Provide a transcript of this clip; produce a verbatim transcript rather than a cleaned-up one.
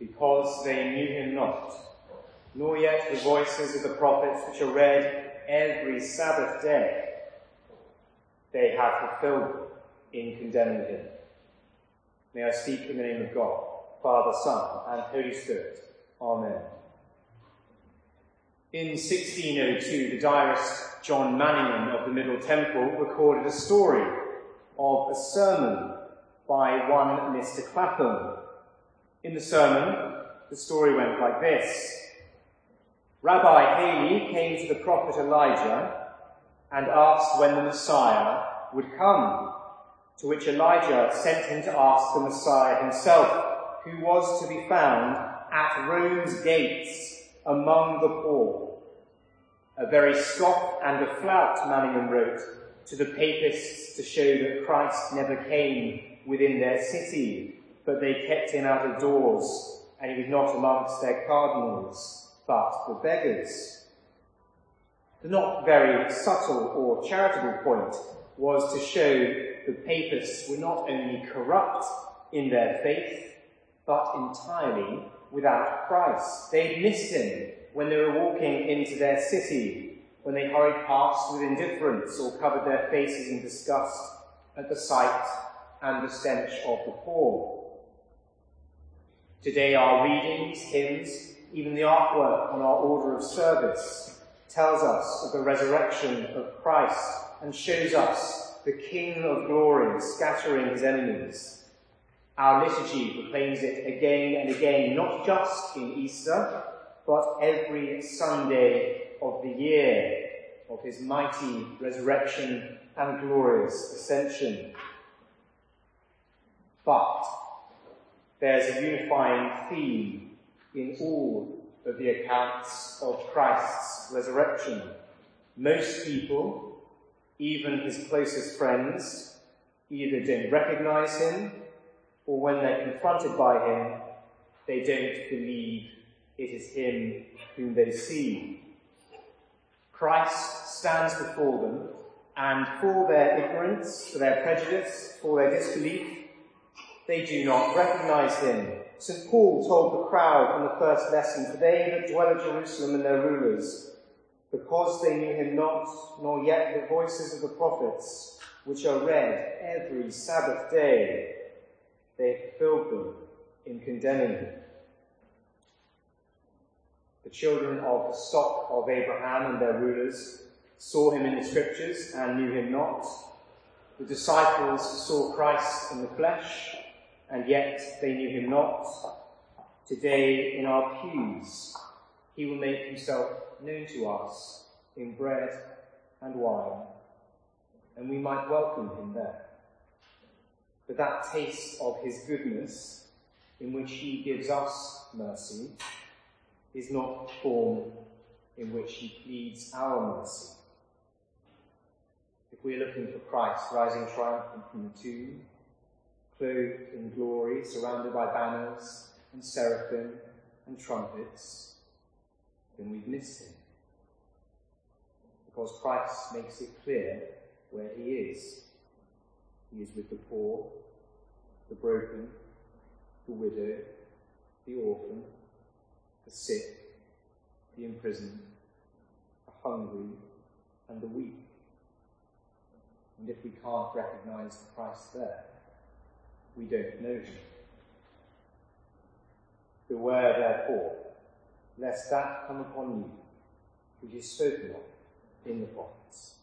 because they knew him not, nor yet the voices of the prophets which are read every Sabbath day. They have fulfilled them in condemning him. May I speak in the name of God, Father, Son, and Holy Spirit. Amen. In sixteen oh two, the diarist John Manningham of the Middle Temple recorded a story of a sermon by one Mister Clapham. In the sermon, the story went like this. Rabbi Haley came to the prophet Elijah and asked when the Messiah would come, to which Elijah sent him to ask the Messiah himself, who was to be found at Rome's gates among the poor. A very scoff and a flout, Manningham wrote, to the papists to show that Christ never came within their city, but they kept him out of doors, and he was not amongst their cardinals, but the beggars. The not very subtle or charitable point was to show the papists were not only corrupt in their faith, but entirely without Christ. They'd missed him when they were walking into their city, when they hurried past with indifference or covered their faces in disgust at the sight and the stench of the poor. Today our readings, hymns, even the artwork on our order of service tells us of the resurrection of Christ and shows us the King of glory scattering his enemies. Our liturgy proclaims it again and again, not just in Easter, but every Sunday of the year, of his mighty resurrection and glorious ascension. But there's a unifying theme in all of the accounts of Christ's resurrection. Most people, even his closest friends, either don't recognize him, or when they're confronted by him, they don't believe it is him whom they see. Christ stands before them, and for their ignorance, for their prejudice, for their disbelief, they do not recognize him. Saint Paul told the crowd in the first lesson, "For they that dwell at Jerusalem and their rulers, because they knew him not, nor yet the voices of the prophets, which are read every Sabbath day, they fulfilled them in condemning him." The children of the stock of Abraham and their rulers saw him in the scriptures and knew him not. The disciples saw Christ in the flesh, and yet they knew him not. Today, in our pews, he will make himself known to us in bread and wine, and we might welcome him there. But that taste of his goodness, in which he gives us mercy, is not the form in which he pleads our mercy. If we're looking for Christ rising triumphant from the tomb, clothed in glory, surrounded by banners and seraphim and trumpets, then we've missed him. Because Christ makes it clear where he is. He is with the poor, the broken, the widow, the orphan, the sick, the imprisoned, the hungry, and the weak. And if we can't recognize Christ there, we don't know him. Beware, therefore, lest that come upon you which is spoken of in the prophets.